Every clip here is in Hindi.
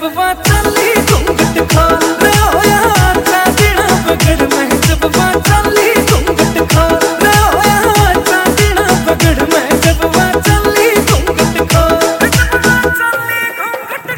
जब वा चली घूंघट खोल रे होया चांदना पकड़ मैं जब वा चली घूंघट खोल रे होया चांदना पकड़ मैं जब वा चली घूंघट खोल जब वा चली घूंघट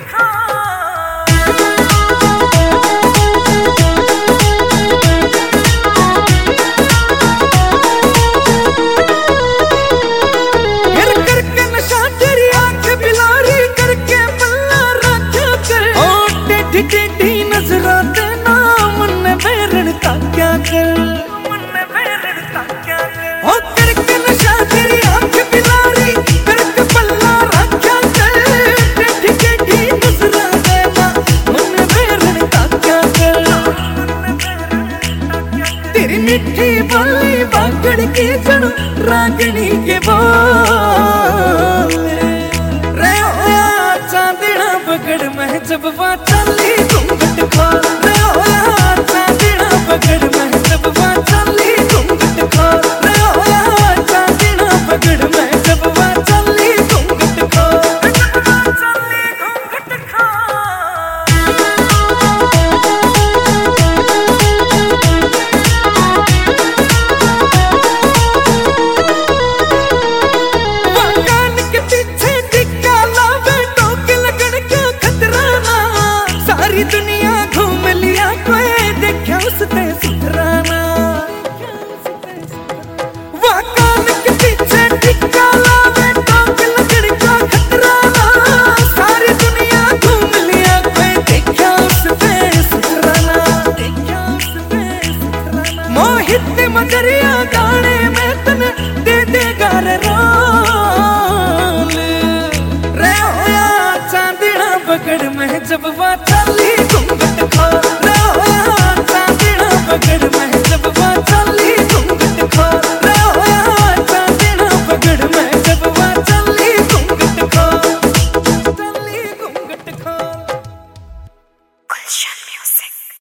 टेढ़ी नजरा देना मुन्ने बेरन का क्या कर मुन्ने बेरन का क्या कर ओ करके नशा तेरी आंख बिलारी करके पल्ला रखा कर टेढ़ी नजरा देना मुन्ने बेरन का क्या कर तेरी मिठी बोली बागड़ की जड़ रागनी के बोल रे होया चांदना पकड़ मैं जब वा चली घूंघट खोल रे होया चांदना पकड़ मैं जब वा चली घूंघट खोल रे होया चांदना पकड़ मैं जब वा चली घूंघट खोल जब वा चली घूंघट कान के पीछे टिक्का लावे टोक लगन का खतरा ना सारी दुनिया घूम लिया कोई देखा उसने सुधराना वह कान के पीछे टिक्का लावे टोक लगन का खतरा ना सारी दुनिया घूम लिया कोई देखा उसने सुधराना मोहित ने मगरिया गाने में तने दे देगा रे रोल रे होया चांदना पकड़ मैं जब वा